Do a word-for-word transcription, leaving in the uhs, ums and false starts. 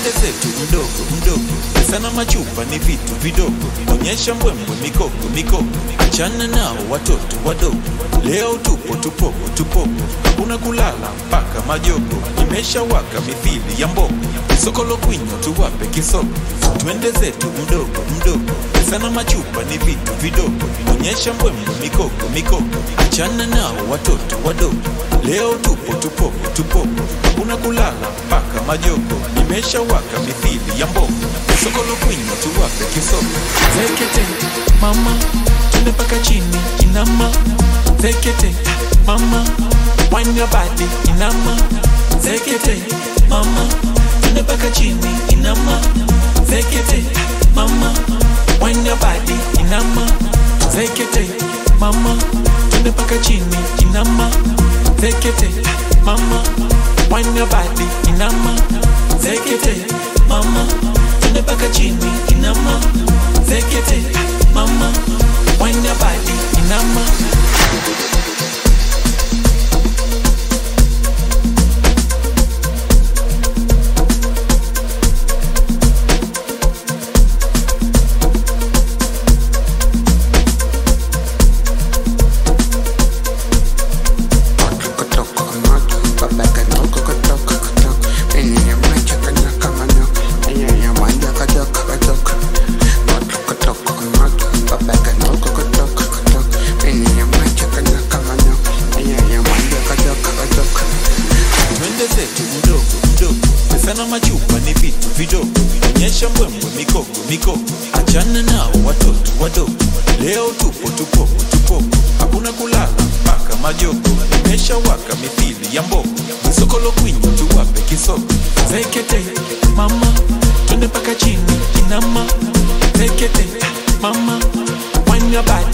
twende zetu mdogo mdogo, pesa na machupa ni vitu vidogo, onyesha mbwembwe mikoko mikoko, achana nao watoto wadogo. Leo tupo tupopo tupopo, hakuna kulala mpaka majogo, imesha waka mithili ya mbogo, sokolo kwinyo tuwape kisoko. Twende zetu mdogo mdogo, pesa na machupa ni vitu vidogo, onyesha mbwembwe mikoko mikoko, achana nao watoto wadogo. Leo tupo tupopo tupopo, hakuna kulala mpaka majogo, imesha waka mithili ya mbogo, sokolo kwinyo tuwape kisoko. Zekete mama, twende paka chini inama. Zekete mama, wine your body inama. Zekete mama, twende paka chini inama. Zekete mama, wine your body inama. Zekete mama, twende paka chini inama. Zekete mama, wine your body inama. Zekete mama, twende paka chini inama. Zekete mama, wine your body inama. Sana machupa ni vitu vidogo, onyesha mbwembwe mikoko mikoko, achana nao watoto wadogo. Leo tupo tupopo tupopo, hakuna kulala mpaka majogo, imesha waka mithili ya mbogo, sokolo kwinyo tuwape kisoko. Zekete mama, twende paka chini inama. Zekete mama, wine your body